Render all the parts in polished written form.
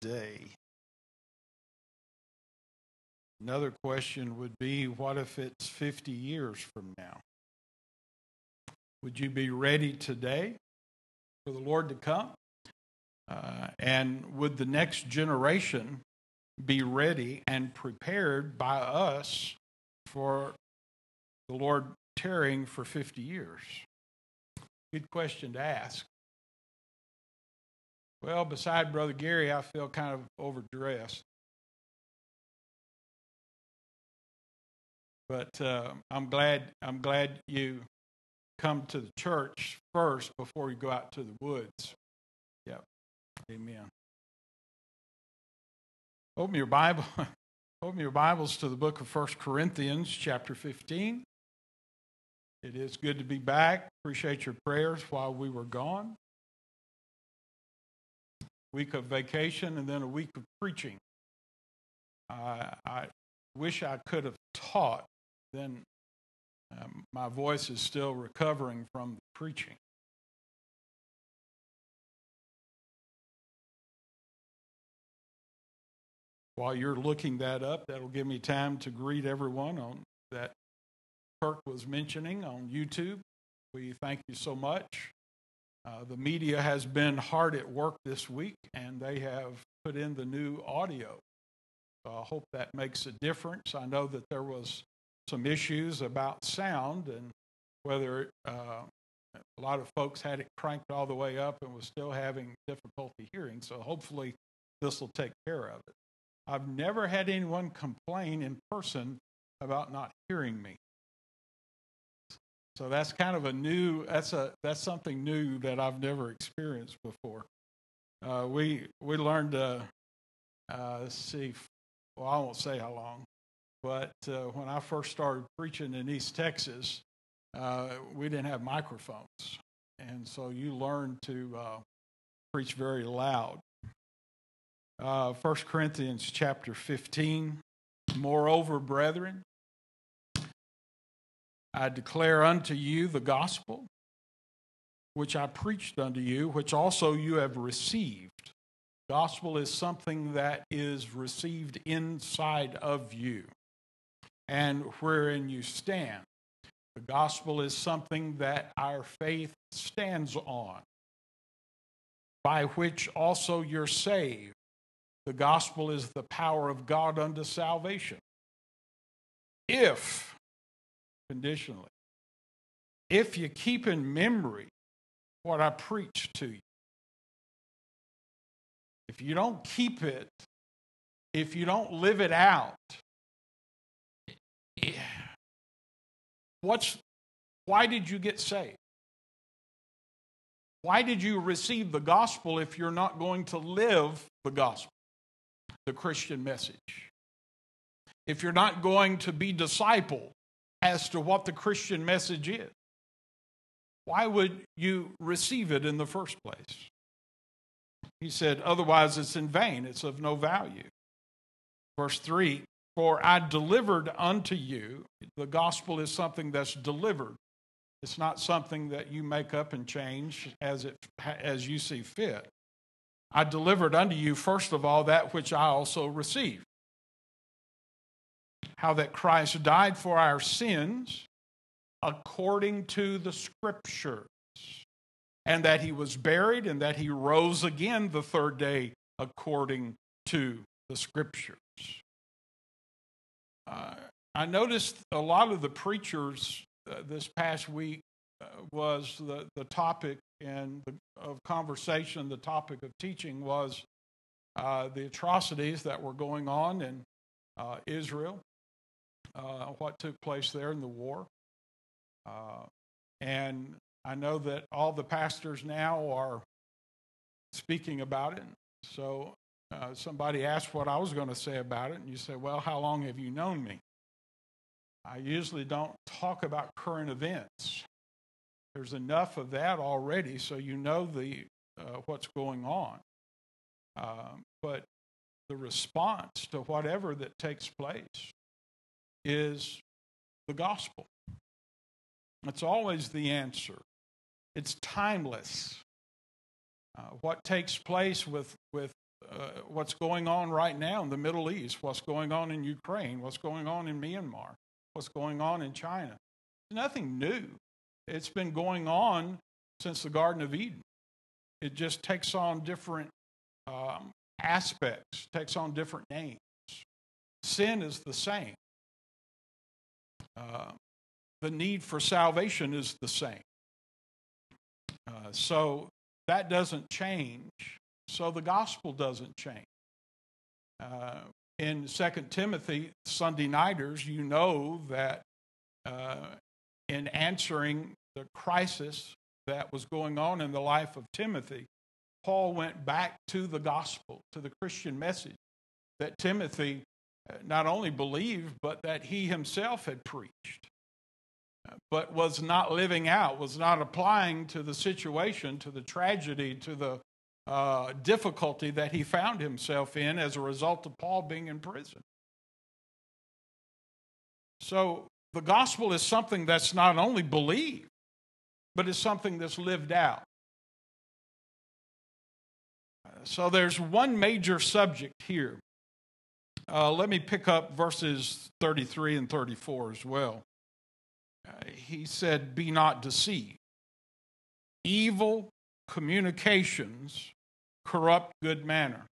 today? Another question would be, what if it's 50 years from now? Would you be ready today for the Lord to come? And would the next generation be ready and prepared by us for the Lord tarrying for 50 years? Good question to ask. Well, beside Brother Gary, I feel kind of overdressed. But I'm glad you come to the church first before you go out to the woods. Yep. Amen. Open your Bibles to the book of 1 Corinthians, chapter 15. It is good to be back. Appreciate your prayers while we were gone. Week of vacation and then a week of preaching. I wish I could have taught. Then my voice is still recovering from the preaching. While you're looking that up, that'll give me time to greet everyone on that Kirk was mentioning on YouTube. We thank you so much. The media has been hard at work this week, and they have put in the new audio. So I hope that makes a difference. I know that there was some issues about sound and whether a lot of folks had it cranked all the way up and was still having difficulty hearing. So hopefully this will take care of it. I've never had anyone complain in person about not hearing me. So that's kind of that's something new that I've never experienced before. We learned let's see, well, I won't say how long, but when I first started preaching in East Texas, we didn't have microphones, and so you learn to preach very loud. 1 Corinthians chapter 15, moreover, brethren, I declare unto you the gospel, which I preached unto you, which also you have received. Gospel is something that is received inside of you and wherein you stand. The gospel is something that our faith stands on, by which also you're saved. The gospel is the power of God unto salvation. Conditionally, if you keep in memory what I preached to you. If you don't keep it, if you don't live it out, why did you get saved? Why did you receive the gospel if you're not going to live the gospel, the Christian message? If you're not going to be discipled as to what the Christian message is, why would you receive it in the first place? He said, otherwise it's in vain, it's of no value. Verse 3, for I delivered unto you, the gospel is something that's delivered. It's not something that you make up and change as you see fit. I delivered unto you, first of all, that which I also received. How that Christ died for our sins according to the Scriptures, and that he was buried, and that he rose again the third day according to the Scriptures. I noticed a lot of the preachers this past week was the topic of conversation, the topic of teaching was the atrocities that were going on in Israel, what took place there in the war. And I know that all the pastors now are speaking about it. So somebody asked what I was going to say about it, and you say, well, how long have you known me? I usually don't talk about current events. There's enough of that already, so you know what's going on. But the response to whatever that takes place is the gospel. It's always the answer. It's timeless. What takes place with what's going on right now in the Middle East, what's going on in Ukraine, what's going on in Myanmar, what's going on in China. It's nothing new. It's been going on since the Garden of Eden. It just takes on different aspects, takes on different names. Sin is the same. The need for salvation is the same. So that doesn't change. So the gospel doesn't change. In 2 Timothy, Sunday nighters, you know that in answering the crisis that was going on in the life of Timothy, Paul went back to the gospel, to the Christian message that Timothy not only believed, but that he himself had preached, but was not living out, was not applying to the situation, to the tragedy, to the difficulty that he found himself in as a result of Paul being in prison. So the gospel is something that's not only believed, but is something that's lived out. So there's one major subject here. Let me pick up verses 33 and 34 as well. He said, "Be not deceived. Evil communications corrupt good manner."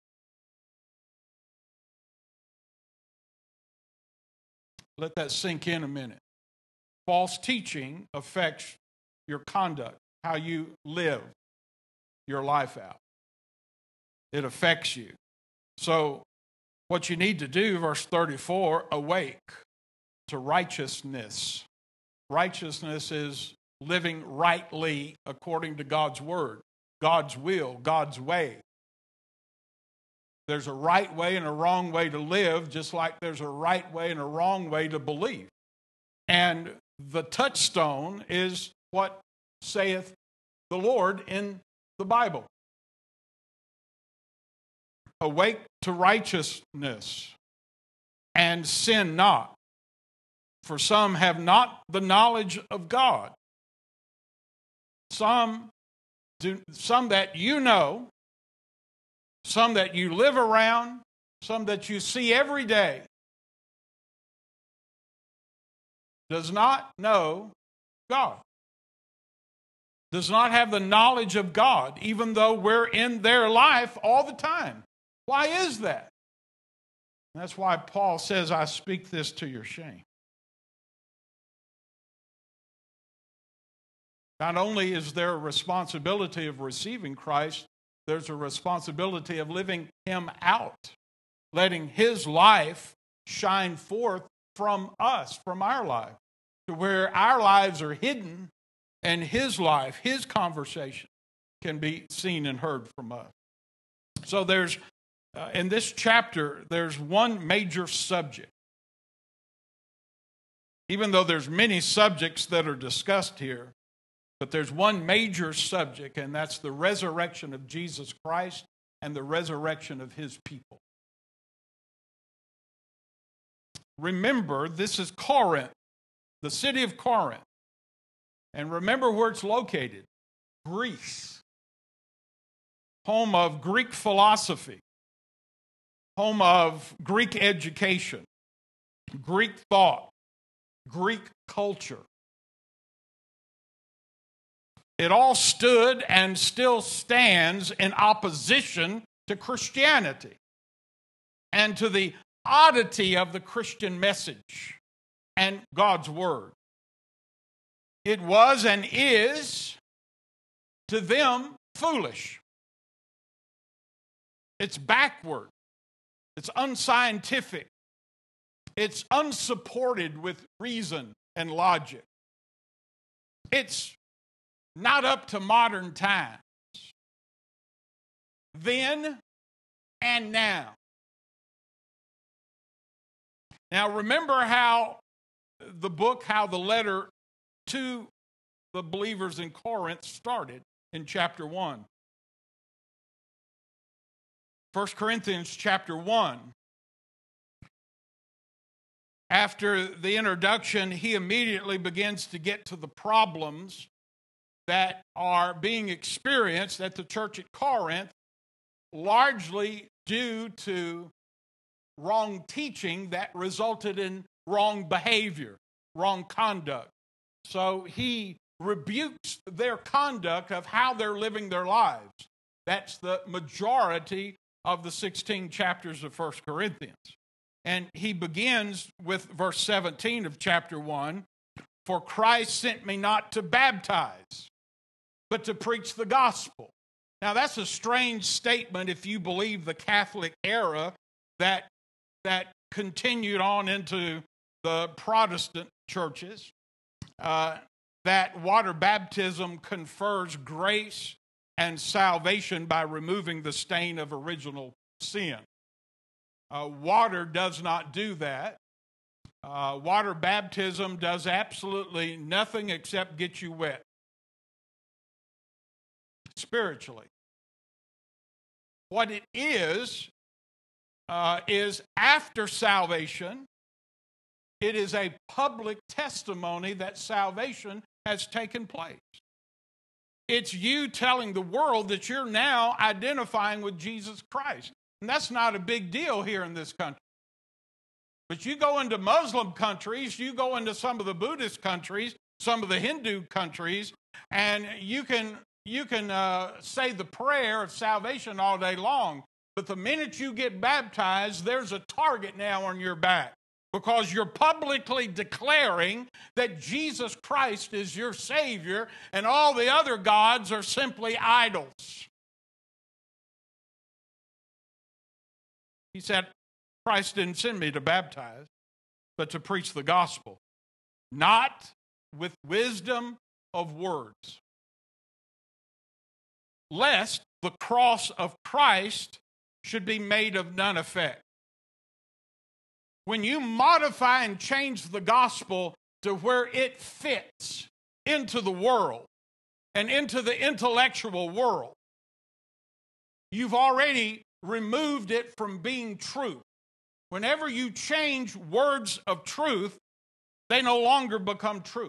Let that sink in a minute. False teaching affects your conduct, how you live your life out. It affects you. So what you need to do, verse 34, awake to righteousness. Righteousness is living rightly according to God's word, God's will, God's way. There's a right way and a wrong way to live, just like there's a right way and a wrong way to believe. And the touchstone is what saith the Lord in the Bible. Awake to righteousness and sin not, for some have not the knowledge of God. Some that you know, some that you live around, some that you see every day, does not know God. Does not have the knowledge of God, even though we're in their life all the time. Why is that? And that's why Paul says, I speak this to your shame. Not only is there a responsibility of receiving Christ, there's a responsibility of living Him out, letting His life shine forth from us, from our life, to where our lives are hidden and His life, His conversation can be seen and heard from us. So there's, in this chapter, there's one major subject. Even though there's many subjects that are discussed here, but there's one major subject, and that's the resurrection of Jesus Christ and the resurrection of His people. Remember, this is Corinth, the city of Corinth. And remember where it's located. Greece. Home of Greek philosophy. Home of Greek education. Greek thought. Greek culture. It all stood and still stands in opposition to Christianity and to the oddity of the Christian message and God's word. It was and is, to them, foolish. It's backward. It's unscientific. It's unsupported with reason and logic. It's not up to modern times. Then and now. Now remember how the letter to the believers in Corinth started in chapter 1. 1 Corinthians chapter 1. After the introduction, he immediately begins to get to the problems that are being experienced at the church at Corinth, largely due to wrong teaching that resulted in wrong behavior, wrong conduct. So he rebukes their conduct of how they're living their lives. That's the majority of the 16 chapters of 1 Corinthians. And he begins with verse 17 of chapter 1, "For Christ sent me not to baptize, but to preach the gospel." Now that's a strange statement if you believe the Catholic era that continued on into the Protestant churches, that water baptism confers grace and salvation by removing the stain of original sin. Water does not do that. Water baptism does absolutely nothing except get you wet spiritually. What it is after salvation, it is a public testimony that salvation has taken place. It's you telling the world that you're now identifying with Jesus Christ. And that's not a big deal here in this country. But you go into Muslim countries, you go into some of the Buddhist countries, some of the Hindu countries, and you can say the prayer of salvation all day long. But the minute you get baptized, there's a target now on your back, because you're publicly declaring that Jesus Christ is your Savior and all the other gods are simply idols. He said, Christ didn't send me to baptize, but to preach the gospel, not with wisdom of words, lest the cross of Christ should be made of none effect. When you modify and change the gospel to where it fits into the world and into the intellectual world, you've already removed it from being truth. Whenever you change words of truth, they no longer become truth.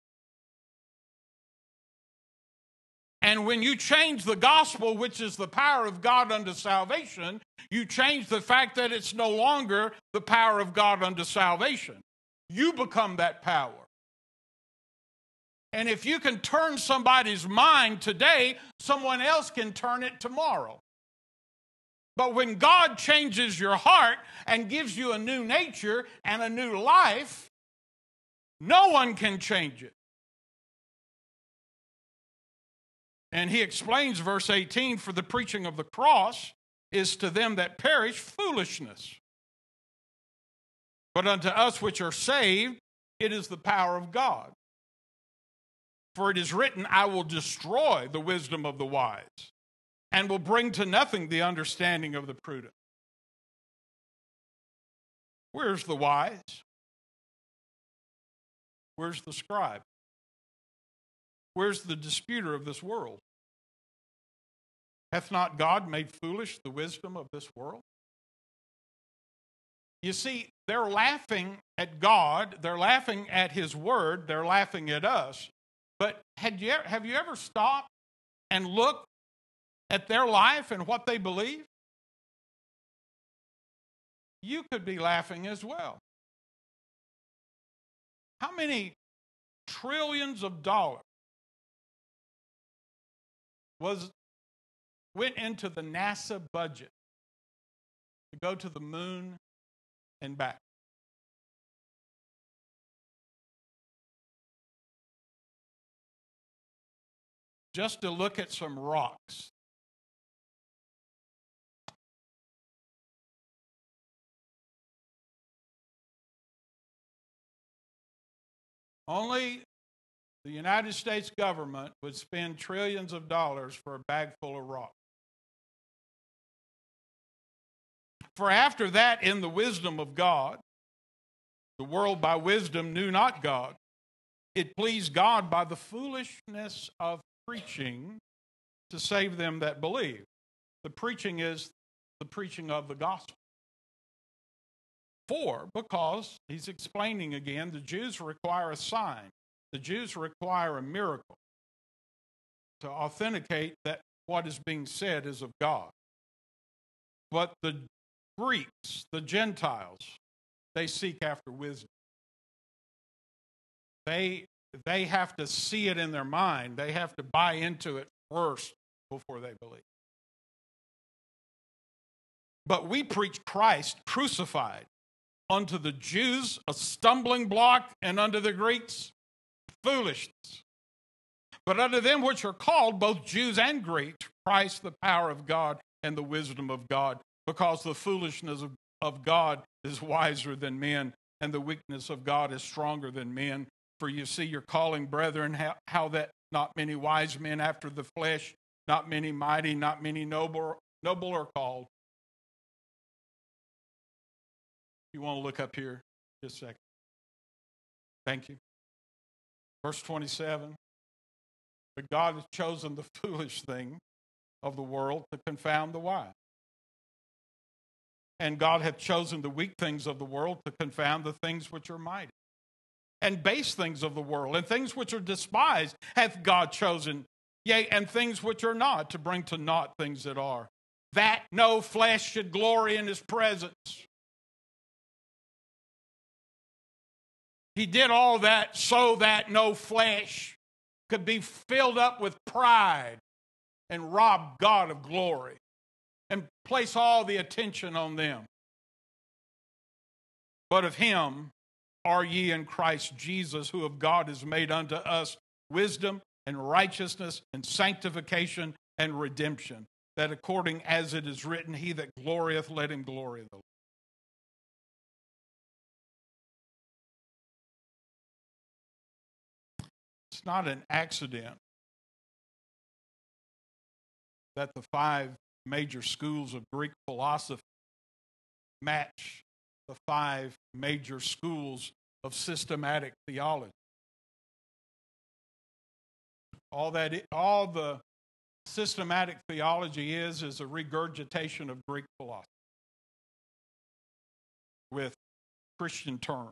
And when you change the gospel, which is the power of God unto salvation, you change the fact that it's no longer the power of God unto salvation. You become that power. And if you can turn somebody's mind today, someone else can turn it tomorrow. But when God changes your heart and gives you a new nature and a new life, no one can change it. And he explains verse 18, "For the preaching of the cross is to them that perish foolishness. But unto us which are saved, it is the power of God. For it is written, I will destroy the wisdom of the wise, and will bring to nothing the understanding of the prudent." Where's the wise? Where's the scribe? Where's the disputer of this world? Hath not God made foolish the wisdom of this world? You see, they're laughing at God, they're laughing at His Word, they're laughing at us. But have you ever stopped and looked at their life and what they believe? You could be laughing as well. How many trillions of dollars went into the NASA budget to go to the moon and back? Just to look at some rocks. Only the United States government would spend trillions of dollars for a bag full of rock. For after that, in the wisdom of God, the world by wisdom knew not God. It pleased God by the foolishness of preaching to save them that believe. The preaching is the preaching of the gospel. Because, he's explaining again, the Jews require a sign. The Jews require a miracle to authenticate that what is being said is of God. But the Greeks, the Gentiles, they seek after wisdom. They have to see it in their mind. They have to buy into it first before they believe. But we preach Christ crucified, unto the Jews a stumbling block, and unto the Greeks foolishness. But unto them which are called, both Jews and Greeks, Christ the power of God and the wisdom of God, because the foolishness of God is wiser than men, and the weakness of God is stronger than men. For you see your calling, brethren, how that not many wise men after the flesh, not many mighty, not many noble are called. You want to look up here just a second. Thank you. Verse 27. But God has chosen the foolish thing of the world to confound the wise. And God hath chosen the weak things of the world to confound the things which are mighty. And base things of the world, and things which are despised, hath God chosen, yea, and things which are not, to bring to naught things that are, that no flesh should glory in his presence. He did all that so that no flesh could be filled up with pride and rob God of glory and place all the attention on them. But of him are ye in Christ Jesus, who of God is made unto us wisdom and righteousness and sanctification and redemption, that according as it is written, he that glorieth, let him glory the Lord. It's not an accident that the 5 major schools of Greek philosophy match the 5 major schools of systematic theology. All the systematic theology is a regurgitation of Greek philosophy with Christian terms.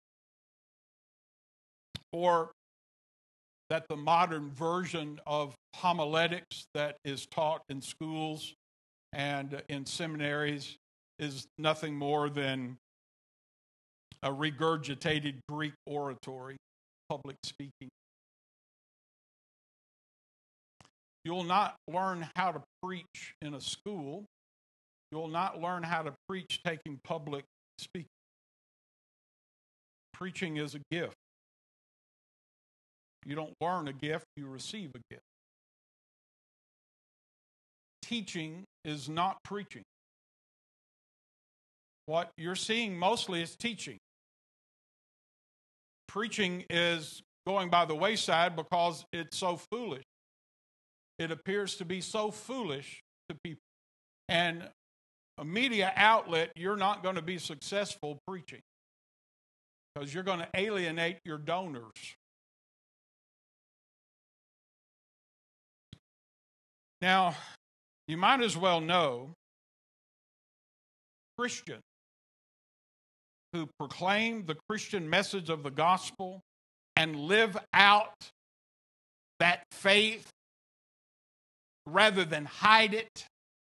Or that the modern version of homiletics that is taught in schools and in seminaries is nothing more than a regurgitated Greek oratory, public speaking. You'll not learn how to preach in a school. You'll not learn how to preach taking public speaking. Preaching is a gift. You don't learn a gift, you receive a gift. Teaching is not preaching. What you're seeing mostly is teaching. Preaching is going by the wayside because it's so foolish. It appears to be so foolish to people. And a media outlet, you're not going to be successful preaching because you're going to alienate your donors. Now, you might as well know Christians who proclaim the Christian message of the gospel and live out that faith rather than hide it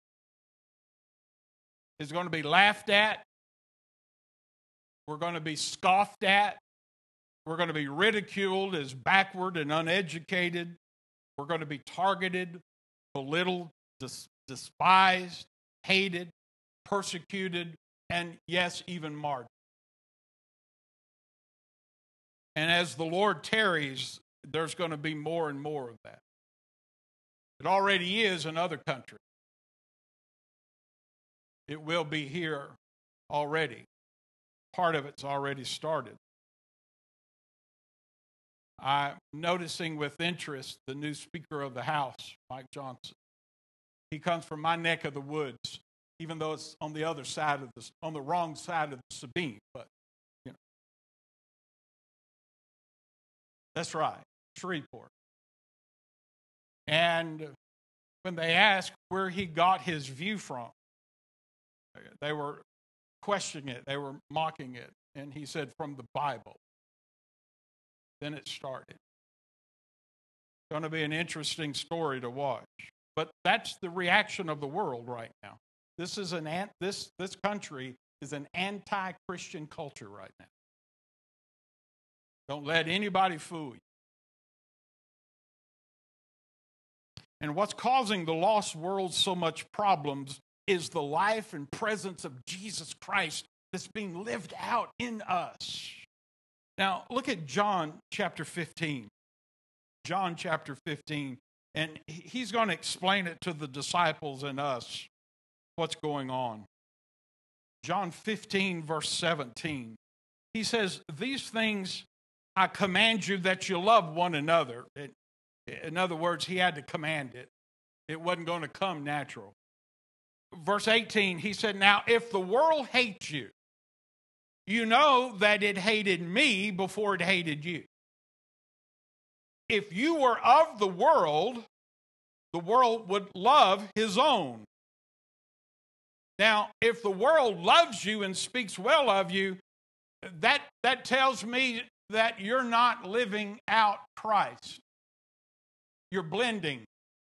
is going to be laughed at. We're going to be scoffed at. We're going to be ridiculed as backward and uneducated. We're going to be targeted, belittled, despised, hated, persecuted, and yes, even martyred. And as the Lord tarries, there's going to be more and more of that. It already is in other countries. It will be here already. Part of it's already started. I'm noticing with interest the new Speaker of the House, Mike Johnson. He comes from my neck of the woods, even though it's on the other side of on the wrong side of the Sabine. But you know, that's right, Shreveport. And when they asked where he got his view from, they were questioning it, they were mocking it, and he said, from the Bible. Then it started. It's going to be an interesting story to watch. But that's the reaction of the world right now. This country is an anti-Christian culture right now. Don't let anybody fool you. And what's causing the lost world so much problems is the life and presence of Jesus Christ that's being lived out in us. Now, look at John chapter 15. John chapter 15. And he's going to explain it to the disciples and us, what's going on. John 15, verse 17. He says, "These things I command you, that you love one another." In other words, he had to command it. It wasn't going to come natural. Verse 18, he said, "Now if the world hates you, you know that it hated me before it hated you. If you were of the world would love his own. Now, if the world loves you and speaks well of you, that tells me that you're not living out Christ. You're blending."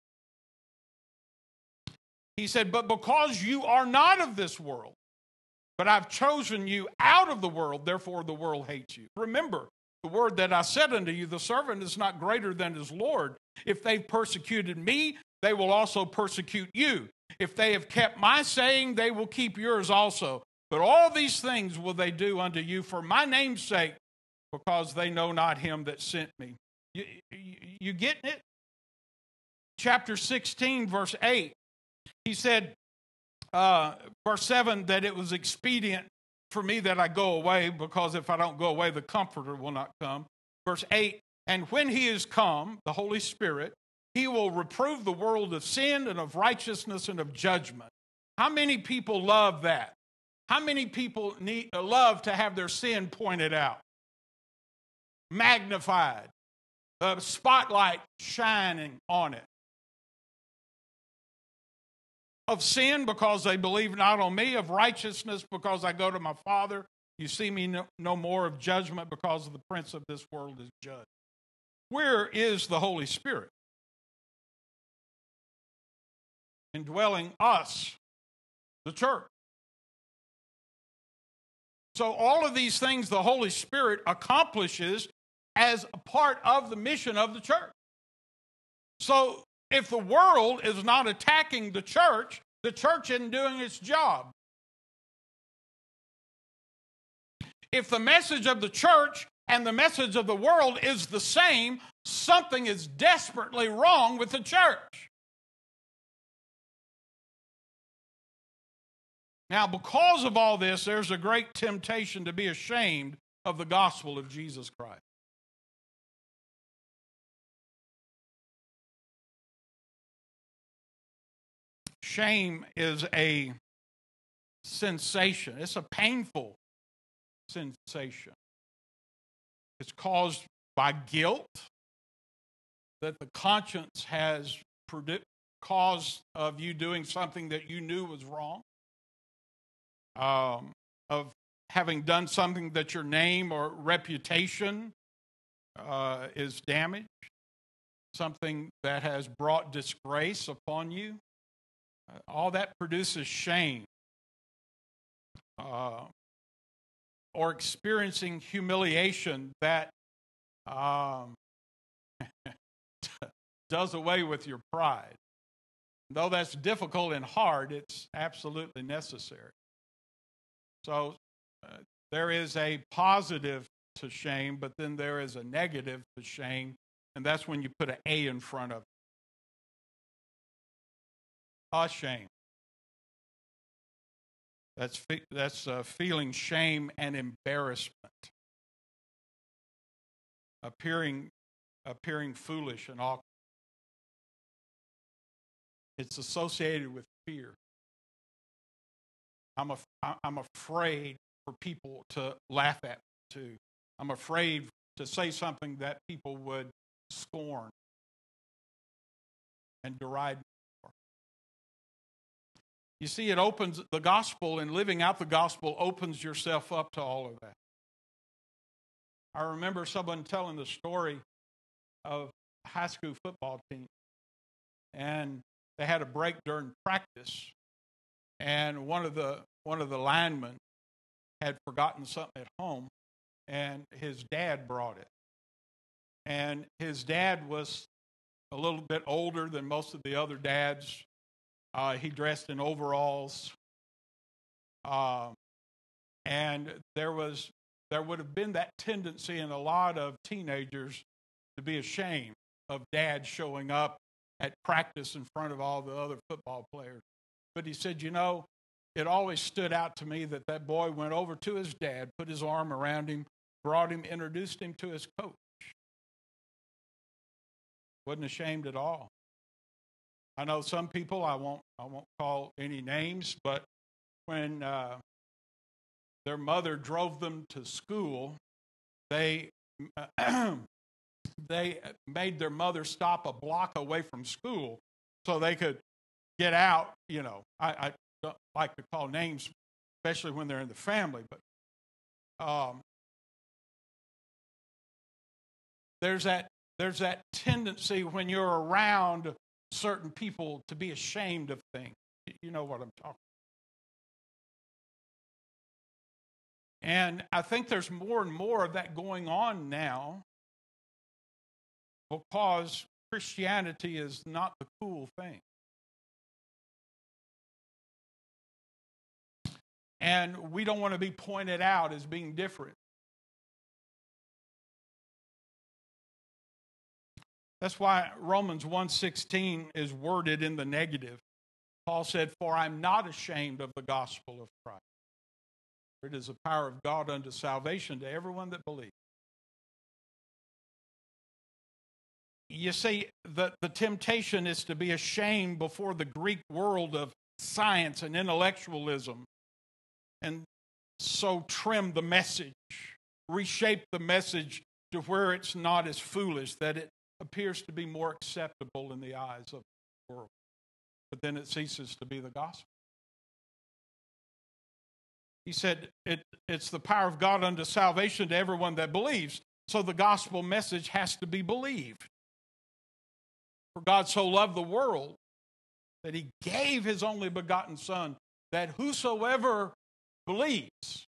He said, "But because you are not of this world, but I've chosen you out of the world, therefore the world hates you. Remember the word that I said unto you, the servant is not greater than his Lord. If they've persecuted me, they will also persecute you. If they have kept my saying, they will keep yours also. But all these things will they do unto you for my name's sake, because they know not him that sent me." You getting it? Chapter 16, verse 8. He said, verse 7, that it was expedient for me that I go away, because if I don't go away, the Comforter will not come. Verse 8, "And when he is come, the Holy Spirit, he will reprove the world of sin and of righteousness and of judgment." How many people love that? How many people love to have their sin pointed out, magnified, the spotlight shining on it? Of sin, because they believe not on me. Of righteousness, because I go to my Father. You see me no more. Of judgment, because of the prince of this world is judged. Where is the Holy Spirit? Indwelling us, the church. So all of these things the Holy Spirit accomplishes as a part of the mission of the church. So if the world is not attacking the church isn't doing its job. If the message of the church and the message of the world is the same, something is desperately wrong with the church. Now, because of all this, there's a great temptation to be ashamed of the gospel of Jesus Christ. Shame is a sensation. It's a painful sensation. It's caused by guilt that the conscience has caused of you doing something that you knew was wrong, of having done something that your name or reputation is damaged, something that has brought disgrace upon you. All that produces shame. Or experiencing humiliation that does away with your pride. Though that's difficult and hard, it's absolutely necessary. So there is a positive to shame, but then there is a negative to shame, and that's when you put an A in front of it. Shame. That's feeling shame and embarrassment, appearing foolish and awkward. It's associated with fear. I'm afraid for people to laugh at me too. I'm afraid to say something that people would scorn and deride me for. You see, it opens the gospel, and living out the gospel opens yourself up to all of that. I remember someone telling the story of a high school football team, and they had a break during practice, and one of the linemen had forgotten something at home, and his dad brought it. And his dad was a little bit older than most of the other dads. He dressed in overalls, and there would have been that tendency in a lot of teenagers to be ashamed of dad showing up at practice in front of all the other football players. But he said, it always stood out to me that boy went over to his dad, put his arm around him, brought him, introduced him to his coach. Wasn't ashamed at all. I know some people, I won't call any names, but when their mother drove them to school, they made their mother stop a block away from school so they could get out. I don't like to call names, especially when they're in the family, but there's that tendency when you're around certain people to be ashamed of things. You know what I'm talking about. And I think there's more and more of that going on now because Christianity is not the cool thing. And we don't want to be pointed out as being different. That's why Romans 1:16 is worded in the negative. Paul said, "For I'm not ashamed of the gospel of Christ. It is the power of God unto salvation to everyone that believes." You see, the temptation is to be ashamed before the Greek world of science and intellectualism, and so trim the message, reshape the message to where it's not as foolish, that it appears to be more acceptable in the eyes of the world. But then it ceases to be the gospel. He said it's the power of God unto salvation to everyone that believes. So the gospel message has to be believed. For God so loved the world that he gave his only begotten Son, that whosoever believes.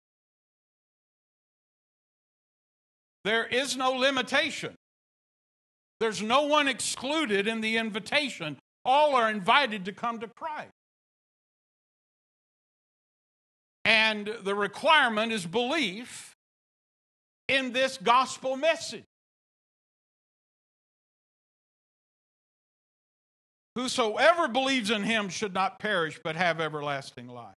There is no limitation. There's no one excluded in the invitation. All are invited to come to Christ. And the requirement is belief in this gospel message. Whosoever believes in him should not perish but have everlasting life.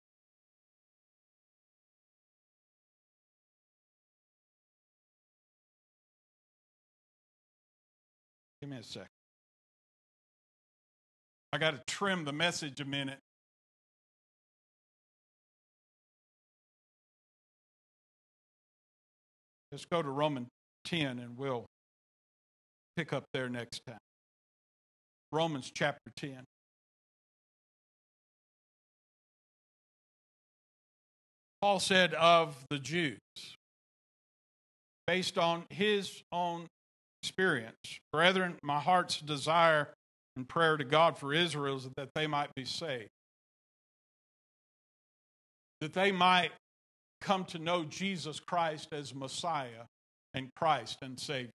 Give me a second. I got to trim the message a minute. Let's go to Romans 10 and we'll pick up there next time. Romans chapter 10. Paul said of the Jews, based on his own experience, "Brethren, my heart's desire and prayer to God for Israel is that they might be saved, that they might come to know Jesus Christ as Messiah and Christ and Savior.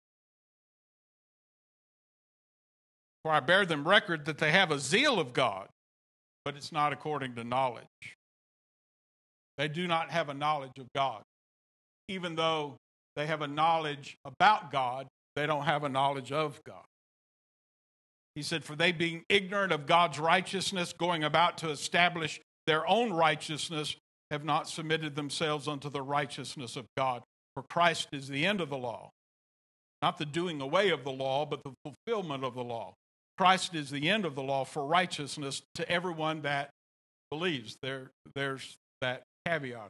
For I bear them record that they have a zeal of God, but it's not according to knowledge." They do not have a knowledge of God. Even though they have a knowledge about God, they don't have a knowledge of God. He said, "For they being ignorant of God's righteousness, going about to establish their own righteousness, have not submitted themselves unto the righteousness of God. For Christ is the end of the law." Not the doing away of the law, but the fulfillment of the law. Christ is the end of the law for righteousness to everyone that believes. There's that caveat.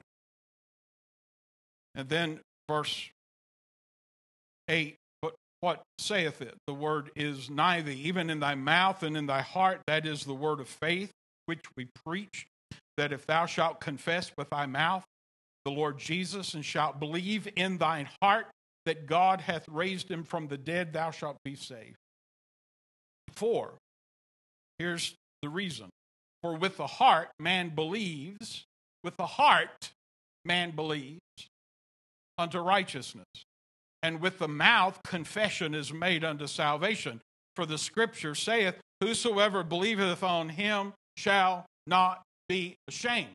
And then verse 8, "But what saith it? The word is nigh thee, even in thy mouth and in thy heart. That is the word of faith, which we preach, that if thou shalt confess with thy mouth the Lord Jesus, and shalt believe in thine heart that God hath raised him from the dead, thou shalt be saved." For, here's the reason. For with the heart man believes, with the heart man believes unto righteousness, and with the mouth confession is made unto salvation. For the scripture saith, whosoever believeth on him shall not be ashamed.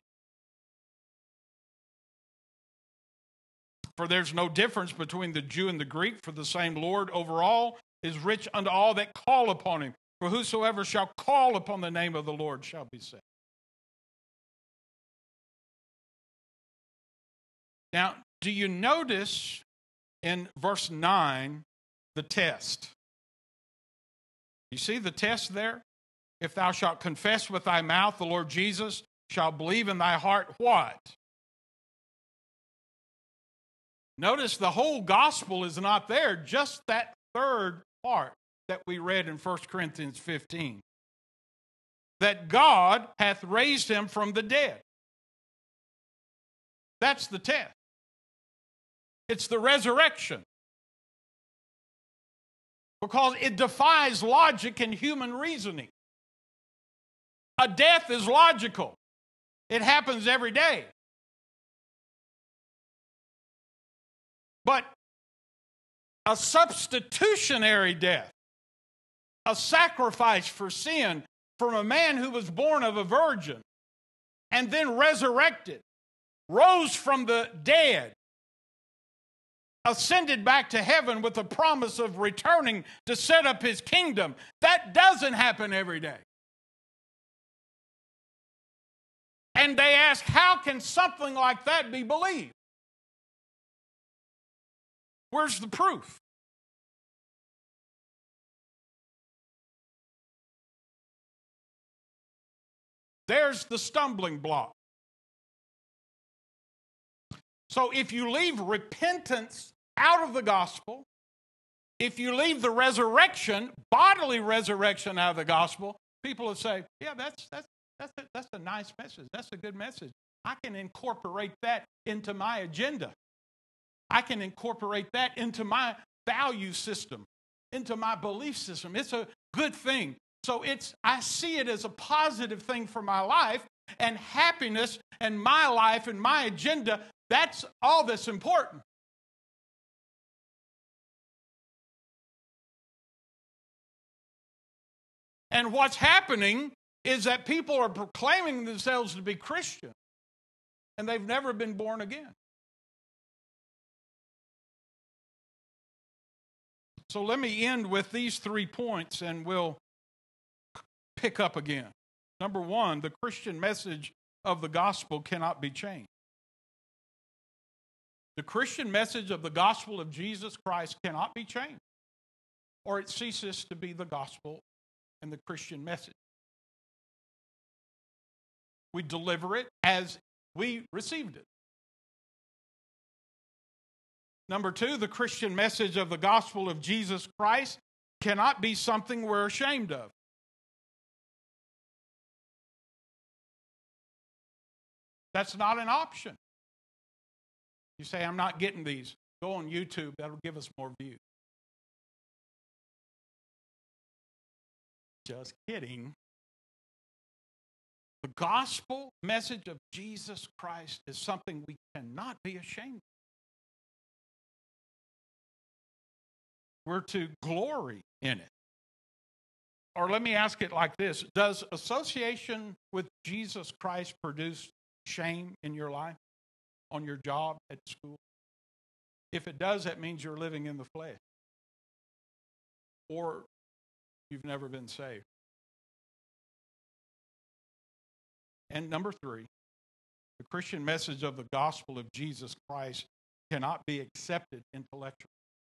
For there's no difference between the Jew and the Greek, for the same Lord over all is rich unto all that call upon him. For whosoever shall call upon the name of the Lord shall be saved. Now, do you notice in verse 9 the test? You see the test there? If thou shalt confess with thy mouth the Lord Jesus, shalt believe in thy heart what? Notice the whole gospel is not there, just that third part that we read in 1 Corinthians 15. That God hath raised him from the dead. That's the test. It's the resurrection. Because it defies logic and human reasoning. A death is logical. It happens every day. But a substitutionary death, a sacrifice for sin from a man who was born of a virgin and then resurrected, rose from the dead, ascended back to heaven with the promise of returning to set up his kingdom. That doesn't happen every day. And they ask, how can something like that be believed? Where's the proof? There's the stumbling block. So if you leave repentance out of the gospel, if you leave the resurrection, bodily resurrection out of the gospel, people will say, yeah, that's a nice message. That's a good message. I can incorporate that into my agenda. I can incorporate that into my value system, into my belief system. It's a good thing. So I see it as a positive thing for my life, and happiness and my life and my agenda, that's all that's important. And what's happening is that people are proclaiming themselves to be Christian, and they've never been born again. So let me end with these 3 points, and we'll pick up again. Number 1, the Christian message of the gospel cannot be changed. The Christian message of the gospel of Jesus Christ cannot be changed, or it ceases to be the gospel and the Christian message. We deliver it as we received it. Number 2, the Christian message of the gospel of Jesus Christ cannot be something we're ashamed of. That's not an option. You say, I'm not getting these. Go on YouTube. That'll give us more views. Just kidding. The gospel message of Jesus Christ is something we cannot be ashamed of. We're to glory in it. Or let me ask it like this. Does association with Jesus Christ produce shame in your life, on your job, at school? If it does, that means you're living in the flesh. Or you've never been saved. And number 3, the Christian message of the gospel of Jesus Christ cannot be accepted intellectually.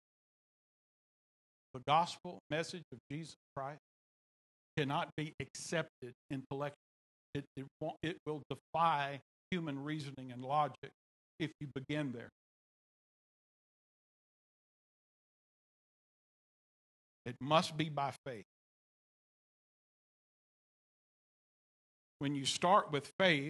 The gospel message of Jesus Christ cannot be accepted intellectually. It will defy human reasoning and logic if you begin there. It must be by faith. When you start with faith,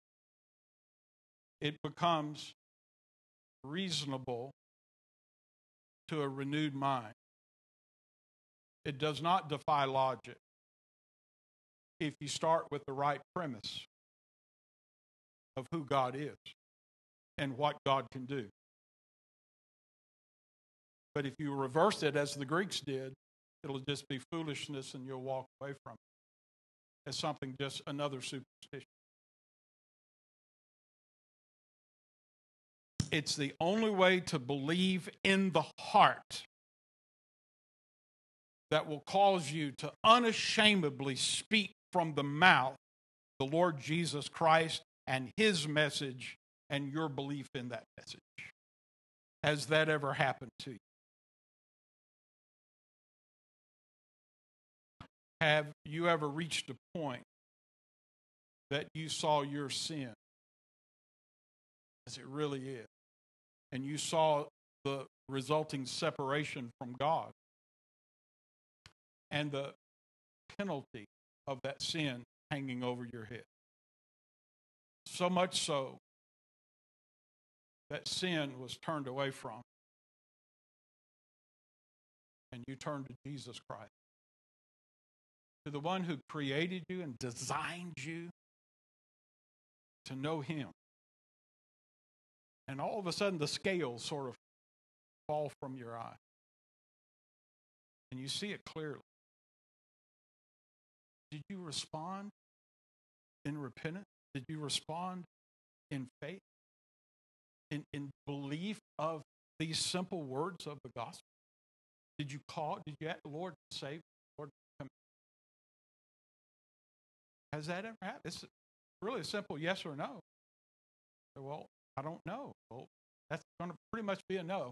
it becomes reasonable to a renewed mind. It does not defy logic. if you start with the right premise of who God is and what God can do. But if you reverse it as the Greeks did, it'll just be foolishness and you'll walk away from it as something, just another superstition. It's the only way to believe in the heart that will cause you to unashamedly speak from the mouth the Lord Jesus Christ and His message and your belief in that message. Has that ever happened to you? Have you ever reached a point that you saw your sin as it really is, and you saw the resulting separation from God and the penalty of that sin hanging over your head? So much so that sin was turned away from, and you turned to Jesus Christ, to the one who created you and designed you to know Him. And all of a sudden the scales sort of fall from your eye, and you see it clearly. Did you respond in repentance? Did you respond in faith? In belief of these simple words of the gospel? Did you call? Did you ask the Lord to save? Lord, come. Has that ever happened? It's really a simple yes or no. Well, I don't know. Well, that's going to pretty much be a no.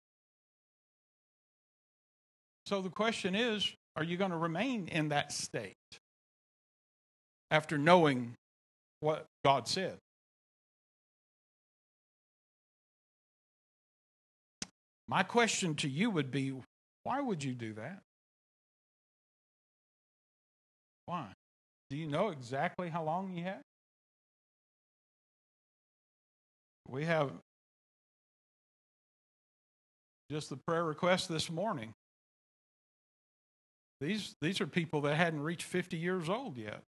So the question is, are you going to remain in that state after knowing what God said? My question to you would be, why would you do that? Why? Do you know exactly how long you have? We have just the prayer request this morning. These are people that hadn't reached 50 years old yet.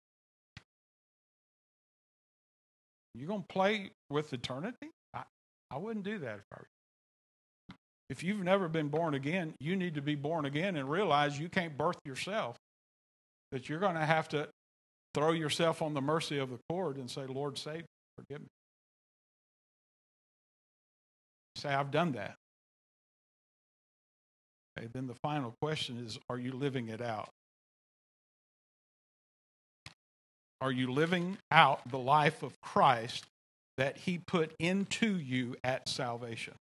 You going to play with eternity? I wouldn't do that if I were you. If you've never been born again, you need to be born again and realize you can't birth yourself, that you're going to have to throw yourself on the mercy of the Lord and say, Lord, save me, forgive me. Say, I've done that. Okay, then the final question is, are you living it out? Are you living out the life of Christ that He put into you at salvation?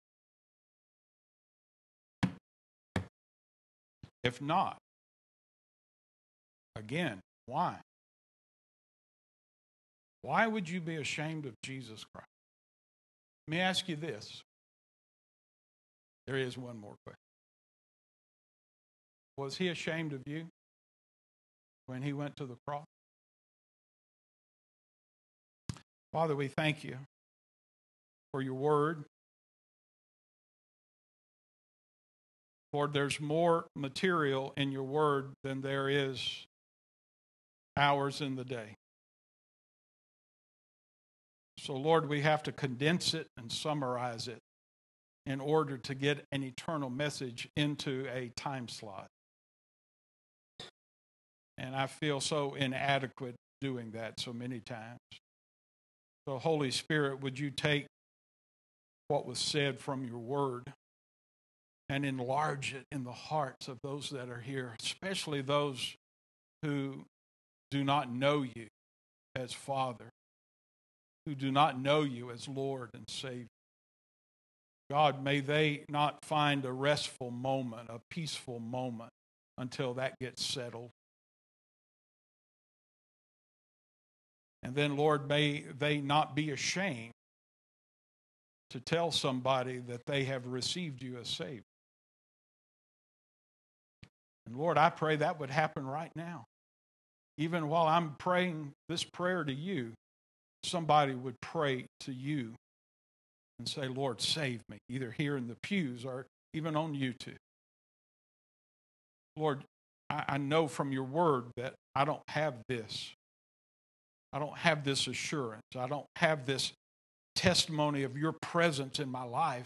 If not, again, why? Why would you be ashamed of Jesus Christ? Let me ask you this. There is one more question. Was He ashamed of you when He went to the cross? Father, we thank you for your word. Lord, there's more material in your word than there is hours in the day. So, Lord, we have to condense it and summarize it in order to get an eternal message into a time slot. And I feel so inadequate doing that so many times. So, Holy Spirit, would you take what was said from your word and enlarge it in the hearts of those that are here, especially those who do not know you as Father, who do not know you as Lord and Savior. God, may they not find a restful moment, a peaceful moment, until that gets settled. And then, Lord, may they not be ashamed to tell somebody that they have received you as Savior. And Lord, I pray that would happen right now. Even while I'm praying this prayer to you, somebody would pray to you and say, Lord, save me, either here in the pews or even on YouTube. Lord, I know from your word that I don't have this. I don't have this assurance. I don't have this testimony of your presence in my life.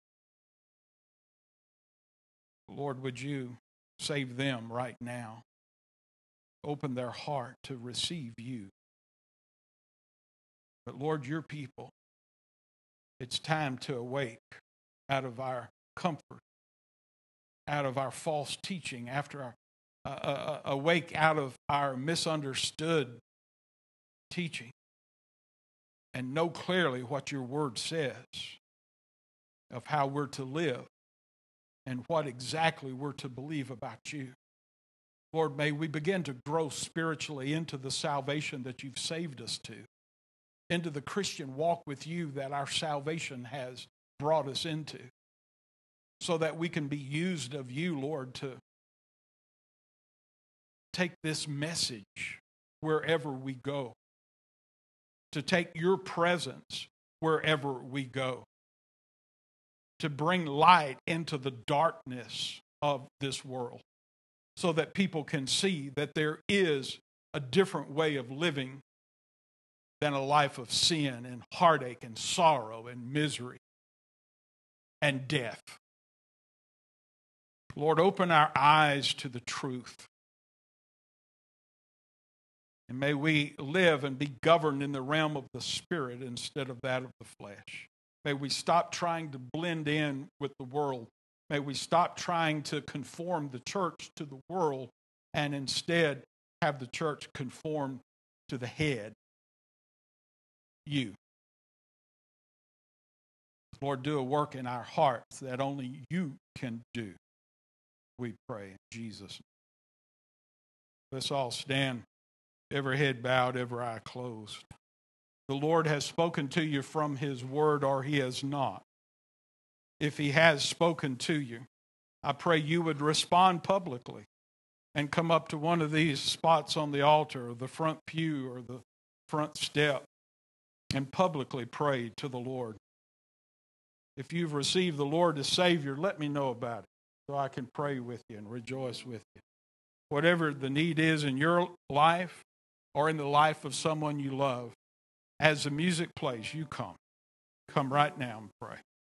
Lord, would you save them right now? Open their heart to receive you. But Lord, your people, it's time to awake out of our comfort, out of our false teaching, after our awake out of our misunderstood teaching, and know clearly what your word says of how we're to live and what exactly we're to believe about you. Lord, may we begin to grow spiritually into the salvation that you've saved us to, into the Christian walk with you that our salvation has brought us into, so that we can be used of you, Lord, to take this message wherever we go, to take your presence wherever we go, to bring light into the darkness of this world, so that people can see that there is a different way of living than a life of sin and heartache and sorrow and misery and death. Lord, open our eyes to the truth. And may we live and be governed in the realm of the Spirit instead of that of the flesh. May we stop trying to blend in with the world. May we stop trying to conform the church to the world and instead have the church conform to the head, you. Lord, do a work in our hearts that only you can do. We pray in Jesus' name. Let's all stand, every head bowed, every eye closed. The Lord has spoken to you from his word, or he has not. If he has spoken to you, I pray you would respond publicly and come up to one of these spots on the altar or the front pew or the front step and publicly pray to the Lord. If you've received the Lord as Savior, let me know about it so I can pray with you and rejoice with you. Whatever the need is in your life or in the life of someone you love, as the music plays, you come. Come right now and pray.